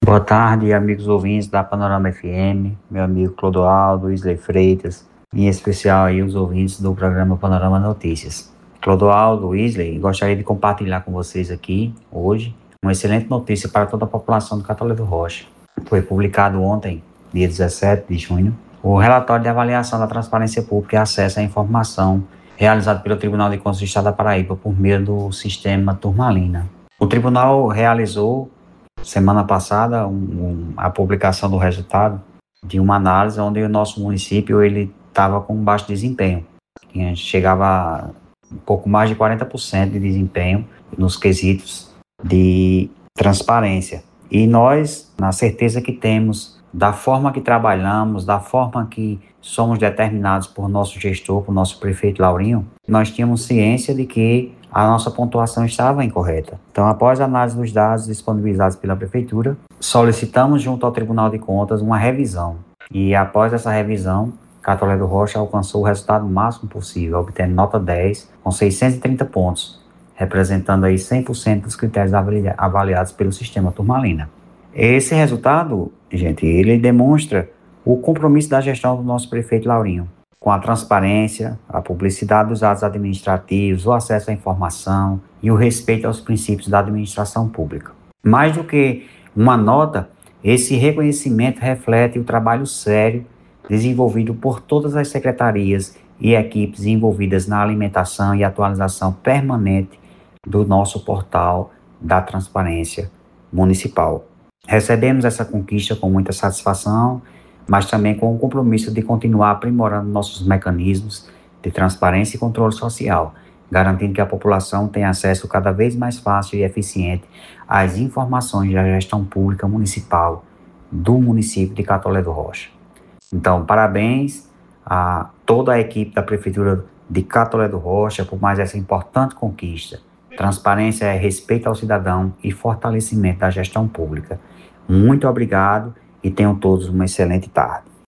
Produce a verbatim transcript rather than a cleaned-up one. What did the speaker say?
Boa tarde, amigos ouvintes da Panorama F M, meu amigo Clodoaldo, Isley Freitas, em especial aí os ouvintes do programa Panorama Notícias. Clodoaldo, Isley, gostaria de compartilhar com vocês aqui, hoje, uma excelente notícia para toda a população do Catolé do Rocha. Foi publicado ontem, dia dezessete de junho, o relatório de avaliação da transparência pública e acesso à informação realizado pelo Tribunal de Contas do Estado da Paraíba por meio do sistema Turmalina. O tribunal realizou semana passada um, um, a publicação do resultado de uma análise onde o nosso município ele estava com baixo desempenho. Chegava a um pouco mais de quarenta por cento de desempenho nos quesitos de transparência. E nós, na certeza que temos da forma que trabalhamos, da forma que somos determinados por nosso gestor, por nosso prefeito Laurinho, nós tínhamos ciência de que a nossa pontuação estava incorreta. Então, após a análise dos dados disponibilizados pela Prefeitura, solicitamos junto ao Tribunal de Contas uma revisão. E após essa revisão, Catolé do Rocha alcançou o resultado máximo possível, obtendo nota dez, com seiscentos e trinta pontos, representando aí cem por cento dos critérios avaliados pelo sistema Turmalina. Esse resultado, gente, ele demonstra o compromisso da gestão do nosso prefeito Laurinho, com a transparência, a publicidade dos atos administrativos, o acesso à informação e o respeito aos princípios da administração pública. Mais do que uma nota, esse reconhecimento reflete o trabalho sério desenvolvido por todas as secretarias e equipes envolvidas na alimentação e atualização permanente do nosso portal da transparência municipal. Recebemos essa conquista com muita satisfação, mas também com o compromisso de continuar aprimorando nossos mecanismos de transparência e controle social, garantindo que a população tenha acesso cada vez mais fácil e eficiente às informações da gestão pública municipal do município de Catolé do Rocha. Então, parabéns a toda a equipe da Prefeitura de Catolé do Rocha por mais essa importante conquista. Transparência é respeito ao cidadão e fortalecimento da gestão pública. Muito obrigado e tenham todos uma excelente tarde.